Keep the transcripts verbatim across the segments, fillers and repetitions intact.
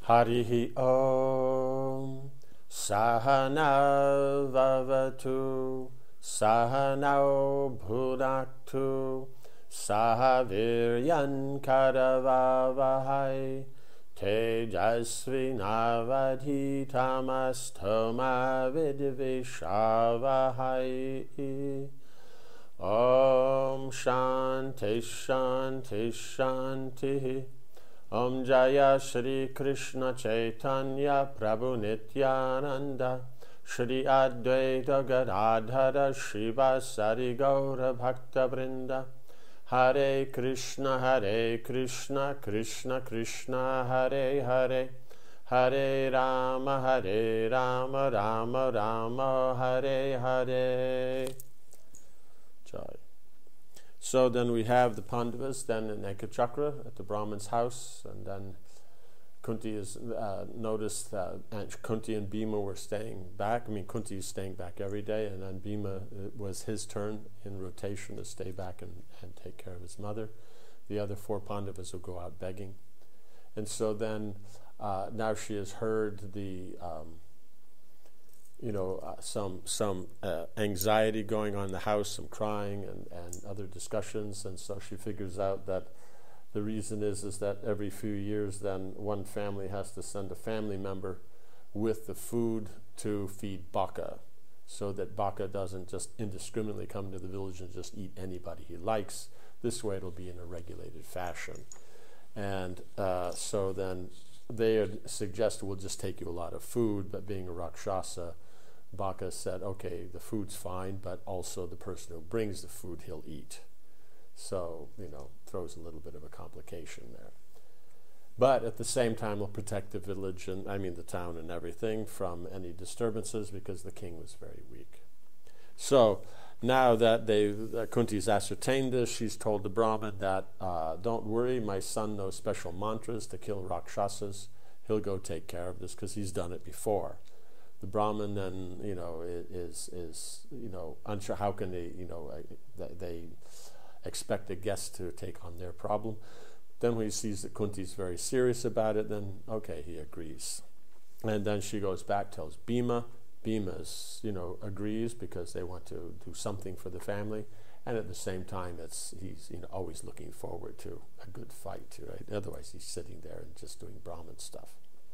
Harihi Om Sahana Vavatu Sahanao Bhunaktu Sahaviryan Karavavahai Tejasvinavadhitamastoma Vidvishavahai. Om Shanti Shanti Shanti. Om Jaya Shri Krishna Chaitanya Prabhu Nityananda Shri Advaita Gadadhara Shivasari Gaura Bhakta Vrinda. Hare Krishna Hare Krishna Krishna Krishna Hare Hare Hare Rama Hare Rama Rama Rama Hare Hare. Jai. So then we have the Pandavas then in Ekachakra at the Brahman's house, and then Kunti is uh, noticed that Kunti and Bhima were staying back. I mean, Kunti is staying back every day, and then Bhima, it was his turn in rotation to stay back and, and take care of his mother. The other four Pandavas will go out begging. And so then uh, now she has heard the um, you know, uh, some some uh, anxiety going on in the house, some crying and, and other discussions, and so she figures out that the reason is is that every few years then one family has to send a family member with the food to feed Baka, so that Baka doesn't just indiscriminately come to the village and just eat anybody he likes. This way it'll be in a regulated fashion. And uh, so then they had suggested, we'll just take you a lot of food, but being a Rakshasa, Baka said, okay, the food's fine, but also the person who brings the food, he'll eat. So, you know, throws a little bit of a complication there. But at the same time, we'll protect the village, and I mean the town and everything, from any disturbances, because the king was very weak. So now that they, uh, Kunti's ascertained this, she's told the Brahmin that, uh, don't worry, my son knows special mantras to kill Rakshasas. He'll go take care of this, because he's done it before. The Brahmin then, you know, is, is you know, unsure how can they, you know, uh, they expect a guest to take on their problem. Then when he sees that Kunti's very serious about it, then, okay, he agrees. And then she goes back, tells Bhima. Bhima's, you know, agrees because they want to do something for the family. And at the same time, it's he's, you know, always looking forward to a good fight, right? Otherwise, he's sitting there and just doing Brahmin stuff.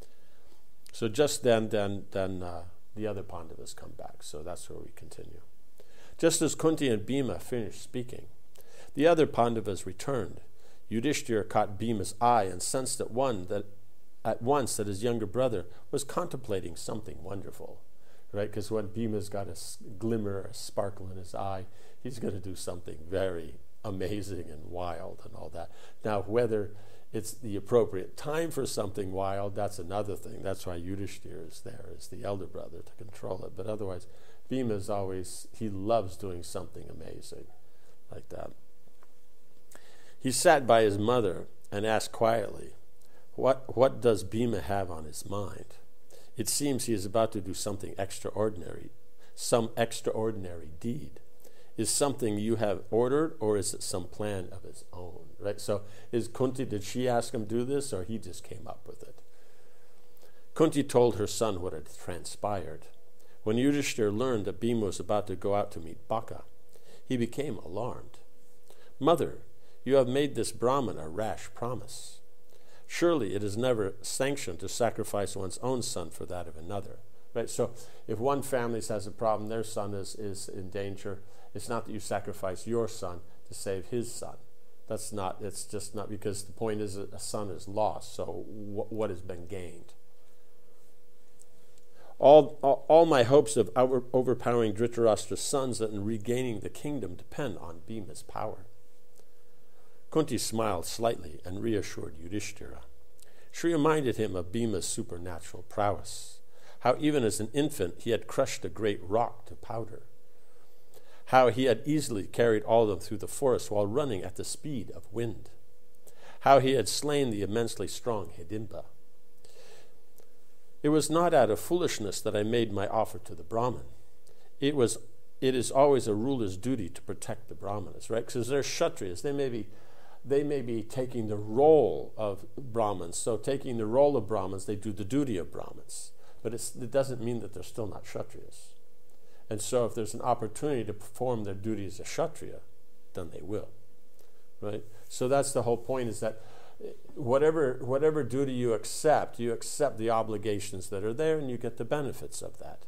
So just then, then, then uh, the other Pandavas come back. So that's where we continue. Just as Kunti and Bhima finished speaking, the other Pandavas returned. Yudhishthira caught Bhima's eye and sensed at one that at once that his younger brother was contemplating something wonderful, right? Because when Bhima's got a glimmer, a sparkle in his eye, he's going to do something very amazing and wild and all that. Now, whether it's the appropriate time for something wild, that's another thing. That's why Yudhishthira is there, as the elder brother, to control it. But otherwise, Bhima is always, he loves doing something amazing like that. He sat by his mother and asked quietly, what, what does Bhima have on his mind? It seems he is about to do something extraordinary, some extraordinary deed. Is something you have ordered, or is it some plan of his own? Right? So is Kunti, did she ask him to do this, or he just came up with it? Kunti told her son what had transpired. When Yudhishthira learned that Bhima was about to go out to meet Baka, he became alarmed. Mother, you have made this Brahmin a rash promise. Surely it is never sanctioned to sacrifice one's own son for that of another. Right? So if one family has a problem, their son is, is in danger, it's not that you sacrifice your son to save his son. That's not, it's just not, because the point is that a son is lost, so wh- what has been gained? All, all, all my hopes of over, overpowering Dhritarashtra's sons and regaining the kingdom depend on Bhima's power. Kunti smiled slightly and reassured Yudhishthira. She reminded him of Bhima's supernatural prowess, how even as an infant he had crushed a great rock to powder, how he had easily carried all of them through the forest while running at the speed of wind, how he had slain the immensely strong Hidimba. It was not out of foolishness that I made my offer to the Brahmin. It was. It is always a ruler's duty to protect the Brahmanas, right? Because they're Kshatriyas. They may be they may be taking the role of Brahmins. So taking the role of Brahmins, they do the duty of Brahmins. But it's, it doesn't mean that they're still not Kshatriyas. And so if there's an opportunity to perform their duty as a Kshatriya, then they will. Right? So that's the whole point, is that whatever whatever duty you accept, you accept the obligations that are there and you get the benefits of that.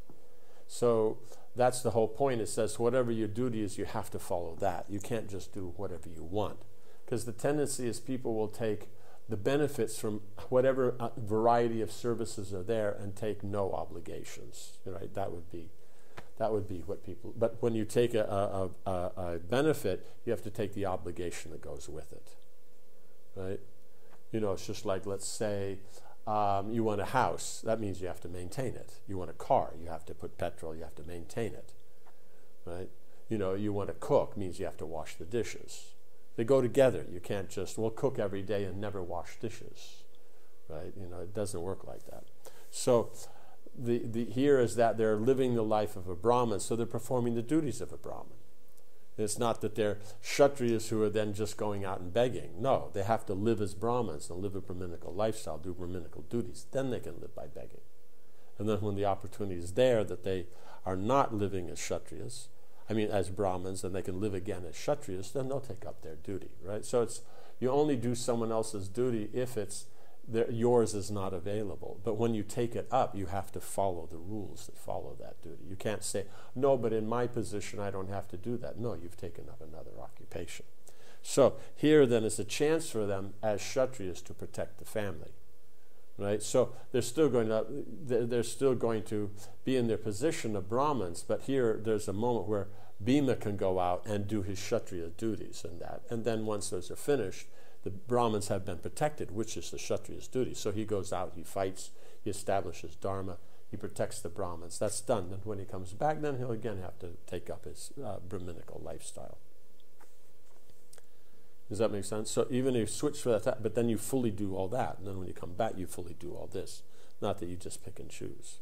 So that's the whole point. It says whatever your duty is, you have to follow that. You can't just do whatever you want. Because the tendency is people will take the benefits from whatever uh, variety of services are there and take no obligations. Right? That would be that would be what people. But when you take a, a, a, a benefit, you have to take the obligation that goes with it. Right? You know, it's just like, let's say um, you want a house. That means you have to maintain it. You want a car. You have to put petrol. You have to maintain it. Right? You know, you want to cook. Means you have to wash the dishes. They go together. You can't just, well, cook every day and never wash dishes. Right? You know, it doesn't work like that. So the, the here is that they're living the life of a Brahmin, so they're performing the duties of a Brahmin. It's not that they're Kshatriyas who are then just going out and begging. No, they have to live as Brahmins and live a Brahminical lifestyle, do Brahminical duties. Then they can live by begging. And then when the opportunity is there that they are not living as Kshatriyas, I mean as Brahmins, and they can live again as Kshatriyas, then they'll take up their duty, right? So it's you only do someone else's duty if it's there, yours is not available. But when you take it up, you have to follow the rules that follow that duty. You can't say, no, but in my position, I don't have to do that. No, you've taken up another occupation. So here then is a chance for them as Kshatriyas to protect the family. Right? So they're still going to they're still going to be in their position of Brahmins, but here there's a moment where Bhima can go out and do his Kshatriya duties and that. And then once those are finished, the Brahmins have been protected, which is the Kshatriya's duty. So he goes out, he fights, he establishes Dharma, he protects the Brahmins. That's done. And when he comes back, then he'll again have to take up his uh, Brahminical lifestyle. Does that make sense? So even if you switch for that, but then you fully do all that. And then when you come back, you fully do all this. Not that you just pick and choose.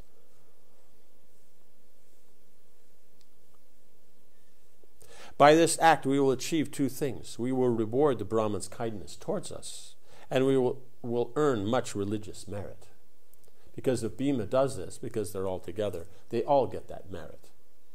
By this act, we will achieve two things. We will reward the Brahman's kindness towards us, and we will, will earn much religious merit. Because if Bhima does this, because they're all together, they all get that merit.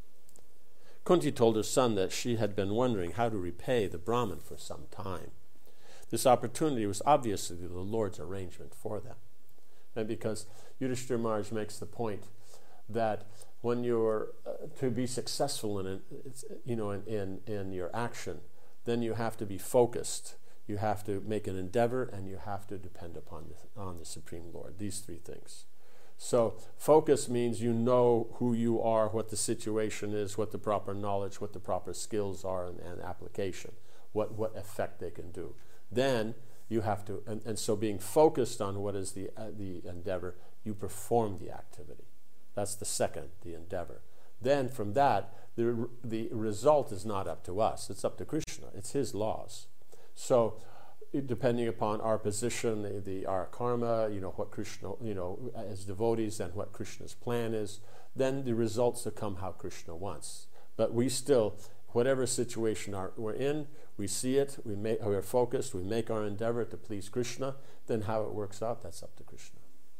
Kunti told her son that she had been wondering how to repay the Brahmin for some time. This opportunity was obviously the Lord's arrangement for them. And because Yudhishthira Maharaj makes the point that when you're uh, to be successful in it, it's, you know, in, in, in your action, then you have to be focused. You have to make an endeavor, and you have to depend upon the, on the Supreme Lord. These three things. So focus means you know who you are, what the situation is, what the proper knowledge, what the proper skills are, and, and application, what, what effect they can do. Then you have to, and, and so being focused on what is the uh, the endeavor, you perform the activity. That's the second, the endeavor. Then from that, the the result is not up to us. It's up to Krishna. It's his laws. So depending upon our position, the, the our karma, you know, what Krishna, you know, as devotees, and what Krishna's plan is, then the results will come how Krishna wants. But we still, whatever situation our, we're in, we see it, we make, we're focused, we make our endeavor to please Krishna, then how it works out, that's up to Krishna.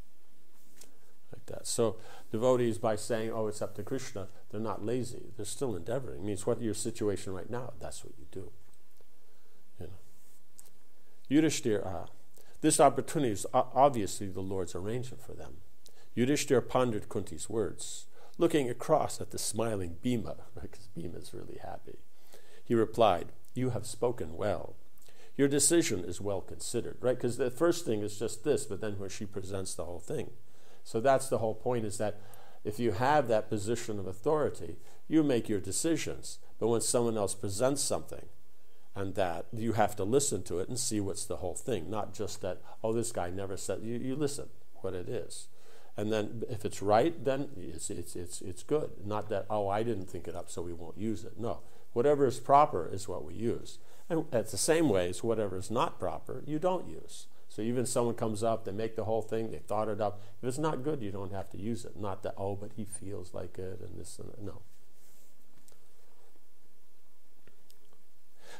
Like that. So devotees, by saying, oh, it's up to Krishna, they're not lazy. They're still endeavoring. It means what your situation right now, that's what you do. You know. Yudhishthira, this opportunity is obviously the Lord's arrangement for them. Yudhishthira pondered Kunti's words, looking across at the smiling Bhima, because Bhima is really happy. He replied, you have spoken well. Your decision is well considered, right? Because the first thing is just this, but then where she presents the whole thing. So that's the whole point, is that if you have that position of authority, you make your decisions. But when someone else presents something, and that you have to listen to it and see what's the whole thing, not just that, oh, this guy never said, you, you listen what it is. And then if it's right, then it's, it's, it's, it's good. Not that, oh, I didn't think it up, so we won't use it. No, whatever is proper is what we use. And it's the same way as whatever is not proper, you don't use. So even someone comes up, they make the whole thing, they thought it up. If it's not good, you don't have to use it. Not that, oh, but he feels like it and this and that. No.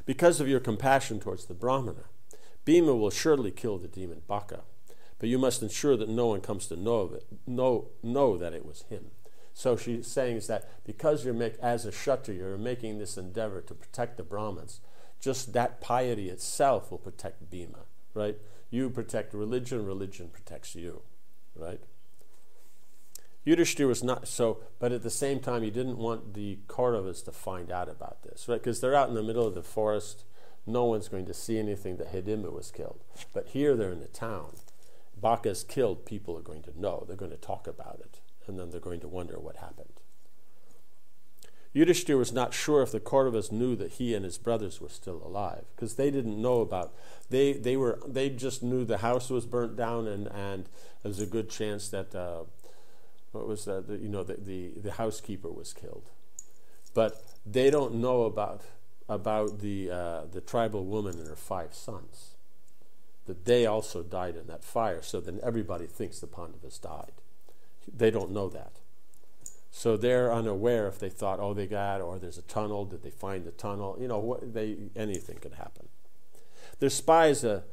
Because of your compassion towards the Brahmana, Bhima will surely kill the demon Baka, but you must ensure that no one comes to know of it, know, know that it was him. So she's saying is that because you're make, as a Kshatriya, you're making this endeavor to protect the Brahmins, just that piety itself will protect Bhima, right? You protect religion, religion protects you, right? Yudhishthira was not so, but at the same time, he didn't want the Kauravas to find out about this, right? Because they're out in the middle of the forest. No one's going to see anything that Hidimba was killed. But here they're in the town. Baka's killed, people are going to know. They're going to talk about it. And then they're going to wonder what happened. Yudhishthira was not sure if the Kauravas knew that he and his brothers were still alive, because they didn't know about, they they were they just knew the house was burnt down, and, and there's a good chance that, uh, what was that, the, you know, the, the, the housekeeper was killed. But they don't know about, about the, uh, the tribal woman and her five sons, that they also died in that fire, so then everybody thinks the Pandavas died. They don't know that. So they're unaware if they thought, oh, they got, or there's a tunnel, did they find the tunnel? You know, what, they anything could happen. Their spies, uh,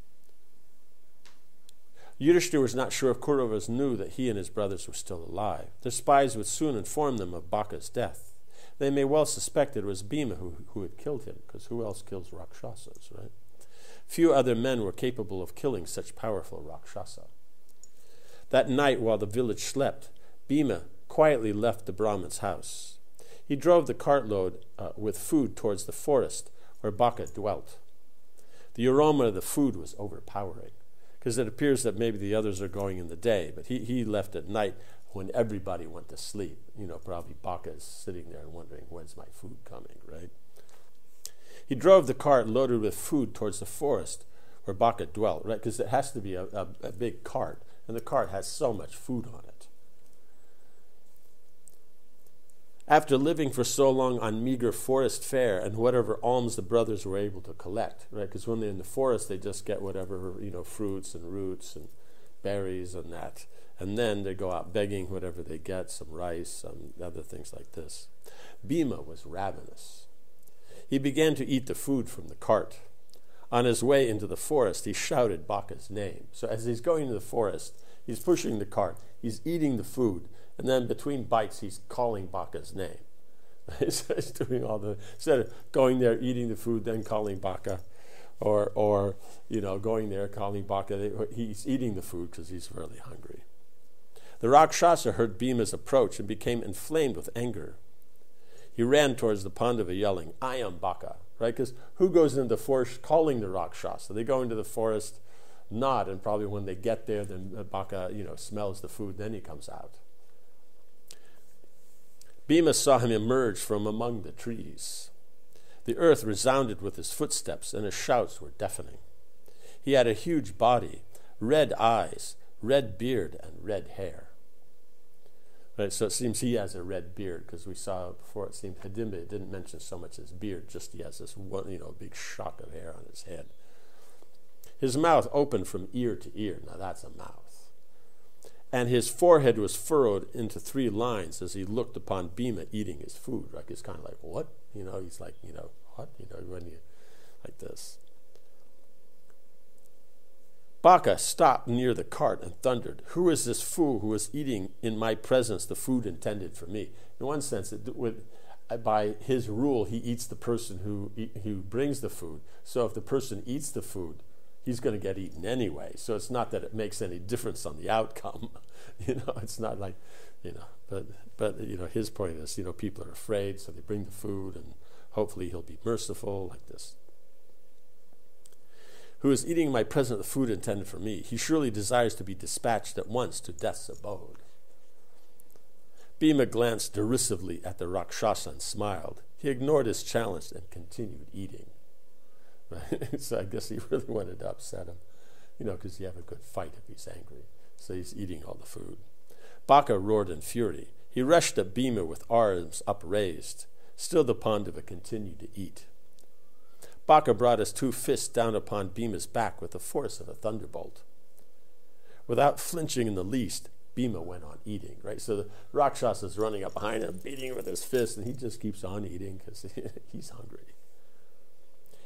Yudhishthira was not sure if Kauravas knew that he and his brothers were still alive. Their spies would soon inform them of Baka's death. They may well suspect it was Bhima who, who had killed him, because who else kills Rakshasas, right? Few other men were capable of killing such powerful Rakshasa. That night, while the village slept, Bhima quietly left the Brahmin's house. He drove the cartload uh, with food towards the forest where Baka dwelt. The aroma of the food was overpowering, because it appears that maybe the others are going in the day, but he, he left at night when everybody went to sleep. You know, probably Baka is sitting there and wondering, when's my food coming, right? He drove the cart loaded with food towards the forest where Baka dwelt, right? Because it has to be a, a, a big cart, and the cart has so much food on it. After living for so long on meager forest fare and whatever alms the brothers were able to collect, right? Because when they're in the forest, they just get whatever, you know, fruits and roots and berries and that. And then they go out begging whatever they get, some rice, some other things like this. Bhima was ravenous. He began to eat the food from the cart. On his way into the forest, he shouted Baka's name. So as he's going to the forest, he's pushing the cart, he's eating the food, and then between bites, he's calling Baka's name. He's doing all the, instead of going there, eating the food, then calling Baka, or, or you know, going there, calling Baka. He's eating the food because he's really hungry. The Rakshasa heard Bhima's approach and became inflamed with anger. He ran towards the Pandava yelling, I am Baka, right? Because who goes into the forest calling the Rakshasa? They go into the forest not, and probably when they get there, then Baka, you know, smells the food, then he comes out. Bhima saw him emerge from among the trees. The earth resounded with his footsteps, and his shouts were deafening. He had a huge body, red eyes, red beard, and red hair. Right, so it seems he has a red beard, because we saw before, it seemed Hidimba didn't mention so much his beard, just he has this one, you know, big shock of hair on his head. His mouth opened from ear to ear. Now that's a mouth. And his forehead was furrowed into three lines as he looked upon Bhima eating his food. Like, he's kind of like, what? You know, he's like, you know, what? You know, when you, like this. Baka stopped near the cart and thundered, who is this fool who is eating in my presence the food intended for me? In one sense, it, with, by his rule, he eats the person who, who brings the food. So if the person eats the food, he's going to get eaten anyway. So it's not that it makes any difference on the outcome. You know, it's not like, you know, but, but you know, his point is, you know, people are afraid, so they bring the food, and hopefully he'll be merciful, like this. Who is eating my present the food intended for me? He surely desires to be dispatched at once to death's abode. Bhima glanced derisively at the Rakshasa and smiled. He ignored his challenge and continued eating. Right? So I guess he really wanted to upset him, you know, because you have a good fight if he's angry. So he's eating all the food. Baka roared in fury. He rushed at Bhima with arms upraised. Still the Pandava continued to eat. Baka brought his two fists down upon Bhima's back with the force of a thunderbolt. Without flinching in the least, Bhima went on eating, right? So the Rakshasa is running up behind him, beating with his fist, and he just keeps on eating because he's hungry.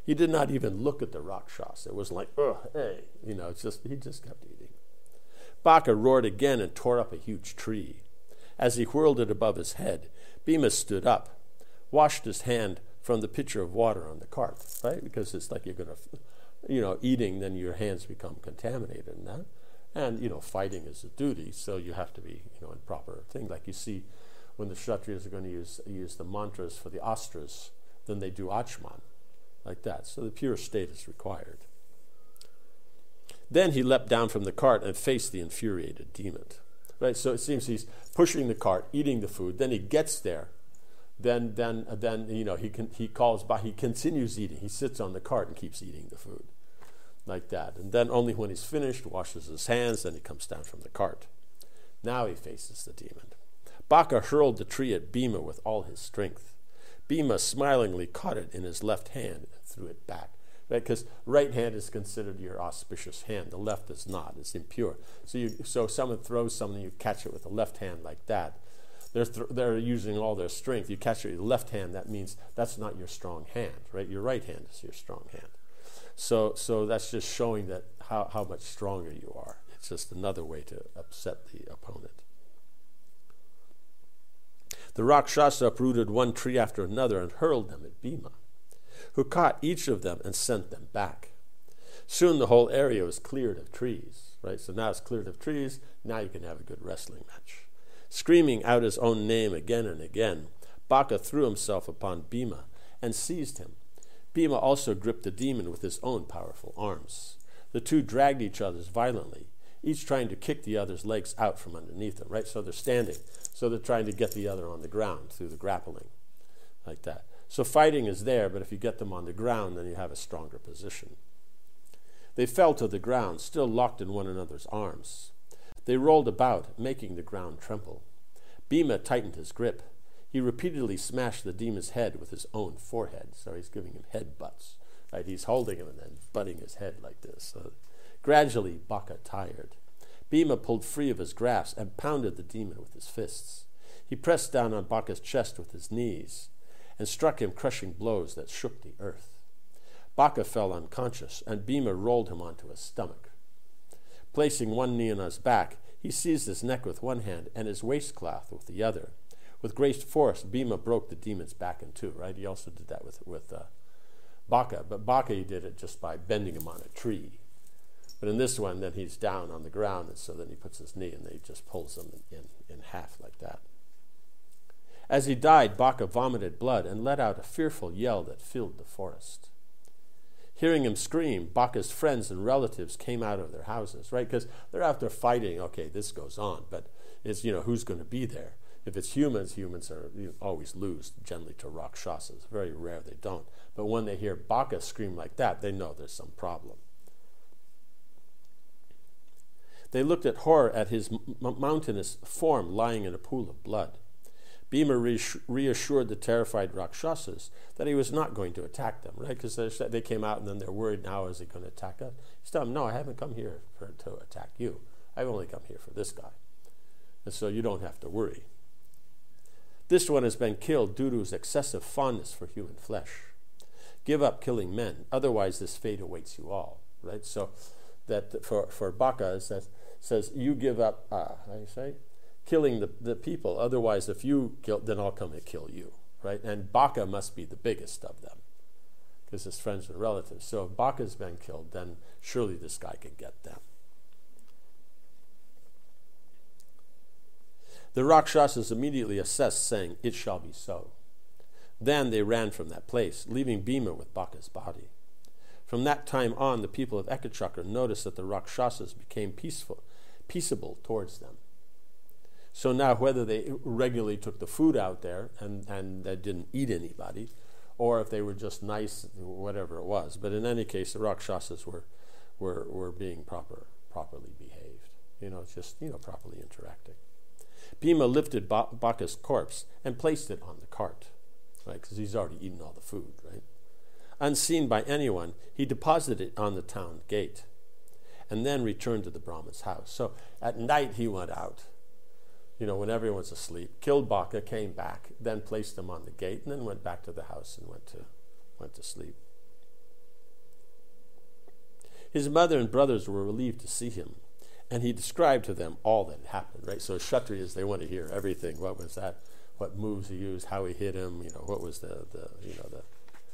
He did not even look at the Rakshasa. It was like, ugh, hey, you know, it's just, he just kept eating. Baka roared again and tore up a huge tree. As he whirled it above his head, Bhima stood up, washed his hand from the pitcher of water on the cart, right? Because it's like you're going to, you know, eating, then your hands become contaminated and that. And, you know, fighting is a duty, so you have to be, you know, in proper thing. Like you see when the Kshatriyas are going to use, use the mantras for the astras, then they do achman, like that. So the pure state is required. Then he leapt down from the cart and faced the infuriated demon. Right, so it seems he's pushing the cart, eating the food. Then he gets there. Then, then, uh, then you know, he can, he calls by. He continues eating. He sits on the cart and keeps eating the food, like that. And then only when he's finished, washes his hands. Then he comes down from the cart. Now he faces the demon. Baka hurled the tree at Bhima with all his strength. Bhima smilingly caught it in his left hand and threw it back. Right, because right hand is considered your auspicious hand. The left is not. It's impure. So you, so someone throws something, you catch it with the left hand like that. They're th- they're using all their strength. You catch it with the left hand. That means that's not your strong hand, right? Your right hand is your strong hand. So so that's just showing that how, how much stronger you are. It's just another way to upset the opponent. The Rakshasa uprooted one tree after another and hurled them at Bhima, who caught each of them and sent them back. Soon the whole area was cleared of trees, right? So now it's cleared of trees, now you can have a good wrestling match. Screaming out his own name again and again, Baka threw himself upon Bhima and seized him. Bhima also gripped the demon with his own powerful arms. The two dragged each other violently, each trying to kick the other's legs out from underneath them, right? So they're standing, so they're trying to get the other on the ground through the grappling, like that. So fighting is there, but if you get them on the ground, then you have a stronger position. They fell to the ground, still locked in one another's arms. They rolled about, making the ground tremble. Bhima tightened his grip. He repeatedly smashed the demon's head with his own forehead, so he's giving him head butts. Right? He's holding him and then butting his head like this. So gradually, Baka tired. Bhima pulled free of his grasp and pounded the demon with his fists. He pressed down on Baka's chest with his knees and struck him crushing blows that shook the earth. Baka fell unconscious, and Bhima rolled him onto his stomach. Placing one knee on his back, he seized his neck with one hand and his waistcloth with the other. With great force, Bhima broke the demon's back in two, right? He also did that with, with uh, Baka, but Baka he did it just by bending him on a tree. But in this one, then he's down on the ground, and so then he puts his knee and he just pulls him in, in, in half like that. As he died, Baka vomited blood and let out a fearful yell that filled the forest. Hearing him scream, Baka's friends and relatives came out of their houses, right? Because they're out there fighting. Okay, this goes on, but it's, you know, who's going to be there? If it's humans, humans are you always lose generally to Rakshasas. Very rare they don't. But when they hear Baka scream like that, they know there's some problem. They looked at horror at his m- mountainous form lying in a pool of blood. Bhima reassured the terrified Rakshasas that he was not going to attack them, right? Because they came out and then they're worried, now is he going to attack us? He's telling them, no, I haven't come here for, to attack you. I've only come here for this guy. And so you don't have to worry. This one has been killed due to his excessive fondness for human flesh. Give up killing men, otherwise this fate awaits you all, right? So that for, for Baka, it says, says, you give up, uh, how do you say? Killing the, the people, otherwise if you kill, then I'll come and kill you, right? And Baka must be the biggest of them, because his friends and relatives. So if Baka's been killed, then surely this guy can get them. The Rakshasas immediately assessed, saying, it shall be so. Then they ran from that place, leaving Bhima with Baka's body. From that time on, the people of Ekachakra noticed that the Rakshasas became peaceful, peaceable towards them. So now whether they regularly took the food out there and, and they didn't eat anybody, or if they were just nice, whatever it was. But in any case, the Rakshasas were were, were being proper, properly behaved. You know, just, you know, properly interacting. Bhima lifted ba- Baka's corpse and placed it on the cart, right? Because he's already eaten all the food, right? Unseen by anyone, he deposited it on the town gate and then returned to the Brahman's house. So at night he went out, you know, when everyone's asleep, killed Baka, came back, then placed him on the gate, and then went back to the house and went to went to sleep. His mother and brothers were relieved to see him, and he described to them all that happened, right? So Kshatriyas, they want to hear everything. What was that? What moves he used, how he hit him, you know, what was the, the you know, the...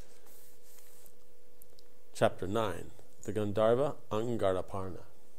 Chapter nine, the Gandharva Angaraparna.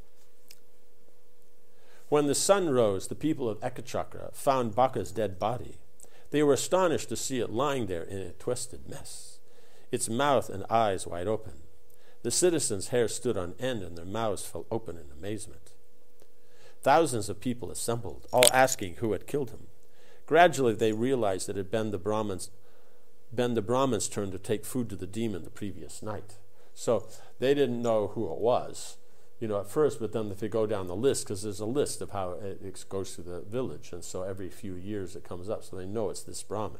When the sun rose, the people of Ekachakra found Baka's dead body. They were astonished to see it lying there in a twisted mess, its mouth and eyes wide open. The citizens' hair stood on end and their mouths fell open in amazement. Thousands of people assembled, all asking who had killed him. Gradually they realized that it had been the Brahmins, been the Brahmins' turn to take food to the demon the previous night. So they didn't know who it was, you know, at first, but then if they go down the list, because there's a list of how it, it goes through the village, and so every few years it comes up, so they know it's this Brahmin.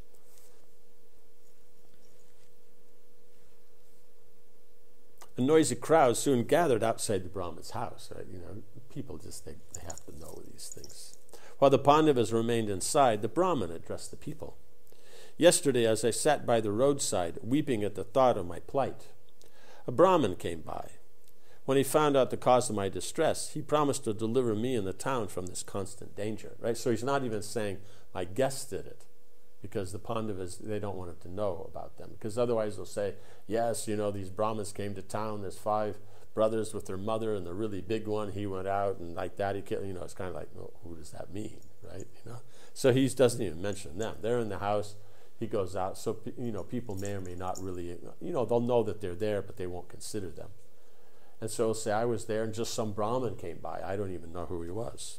A noisy crowd soon gathered outside the Brahmin's house. Right? You know, people just, they, they have to know these things. While the Pandavas remained inside, the Brahmin addressed the people. Yesterday, as I sat by the roadside, weeping at the thought of my plight, a Brahmin came by. When he found out the cause of my distress, he promised to deliver me and the town from this constant danger. Right? So he's not even saying, my guest did it, because the Pandavas, they don't want it to know about them. Because otherwise they'll say, yes, you know, these Brahmins came to town, there's five brothers with their mother, and the really big one, he went out, and like that, he killed, you know, it's kind of like, well, who does that mean, right? You know, so he doesn't even mention them. They're in the house, he goes out, so, you know, people may or may not really, you know, they'll know that they're there, but they won't consider them. And so he'll say, I was there, and just some Brahmin came by. I don't even know who he was.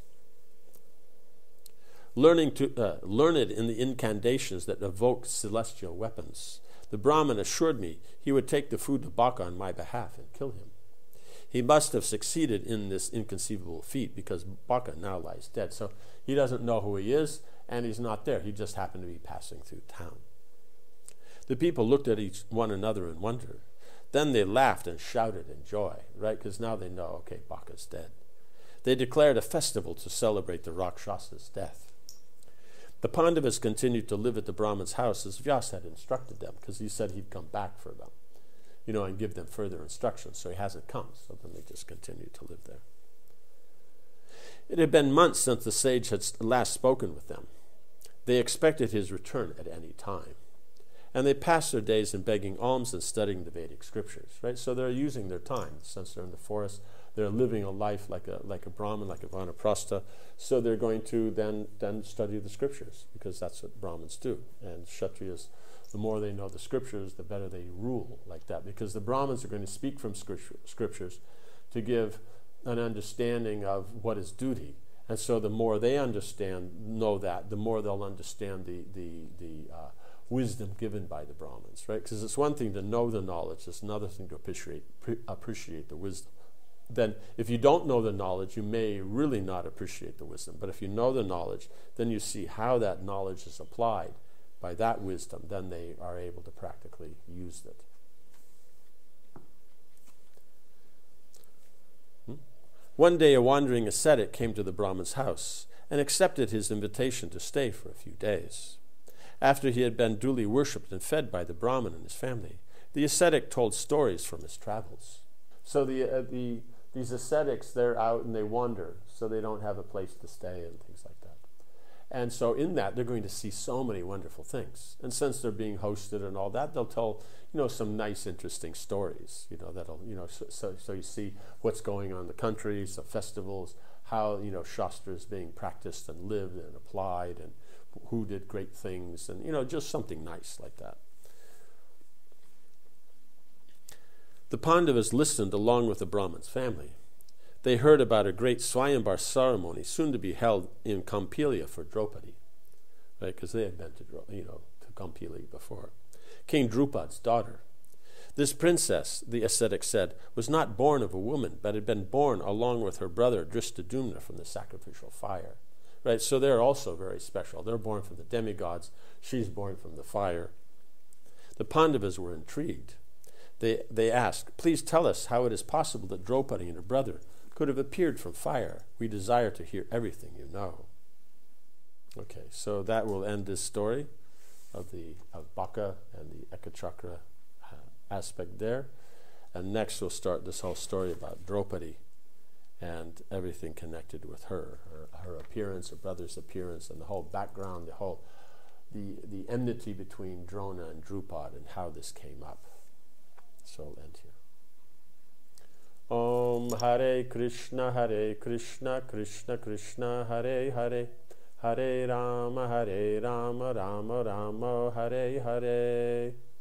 Learning to, uh, learned in the incantations that evoked celestial weapons, the Brahmin assured me he would take the food to Baka on my behalf and kill him. He must have succeeded in this inconceivable feat because Baka now lies dead. So he doesn't know who he is, and he's not there. He just happened to be passing through town. The people looked at each one another in wonder. Then they laughed and shouted in joy, right? Because now they know, okay, Baka's dead. They declared a festival to celebrate the Rakshasa's death. The Pandavas continued to live at the Brahmin's house as Vyasa had instructed them, because he said he'd come back for them, you know, and give them further instructions. So he hasn't come, so then they just continued to live there. It had been months since the sage had last spoken with them. They expected his return at any time. And they passed their days in begging alms and studying the Vedic scriptures, right? So they're using their time, since they're in the forest. They're living a life like a like a Brahmin, like a Vanaprastha. So they're going to then, then study the scriptures, because that's what Brahmins do. And Kshatriyas, the more they know the scriptures, the better they rule like that. Because the Brahmins are going to speak from scriptures to give an understanding of what is duty. And so the more they understand, know that, the more they'll understand the the the uh, wisdom given by the Brahmins, right? Because it's one thing to know the knowledge, it's another thing to appreciate pre- appreciate the wisdom. Then if you don't know the knowledge, you may really not appreciate the wisdom. But if you know the knowledge, then you see how that knowledge is applied by that wisdom. Then they are able to practically use it. Hmm? One day a wandering ascetic came to the Brahmin's house and accepted his invitation to stay for a few days. After he had been duly worshipped and fed by the Brahmin and his family, the ascetic told stories from his travels. So the uh, the these ascetics, they're out and they wander, so they don't have a place to stay and things like that. And so in that, they're going to see so many wonderful things. And since they're being hosted and all that, they'll tell, you know, some nice, interesting stories, you know, that'll, you know, so, so, so you see what's going on in the country, some festivals, how, you know, Shastra is being practiced and lived and applied, and who did great things, and, you know, just something nice like that. The Pandavas listened along with the Brahmin's family. They heard about a great Swayamvar ceremony soon to be held in Kampilia for Draupadi, right? Because they had been to, you know, to Kampilia before. King Drupad's daughter. This princess, the ascetic said, was not born of a woman, but had been born along with her brother Dristadumna from the sacrificial fire. Right, so they're also very special. They're born from the demigods. She's born from the fire. The Pandavas were intrigued. They they asked, please tell us how it is possible that Draupadi and her brother could have appeared from fire. We desire to hear everything you know. Okay, so that will end this story of the of Baka and the Ekachakra uh, aspect there. And next we'll start this whole story about Draupadi and everything connected with her, her, her appearance, her brother's appearance, and the whole background, the whole, the, the enmity between Drona and Drupad and how this came up. So I'll end here. Om Hare Krishna, Hare Krishna, Krishna Krishna, Hare Hare, Hare Rama, Hare Rama, Rama Rama, Hare Hare.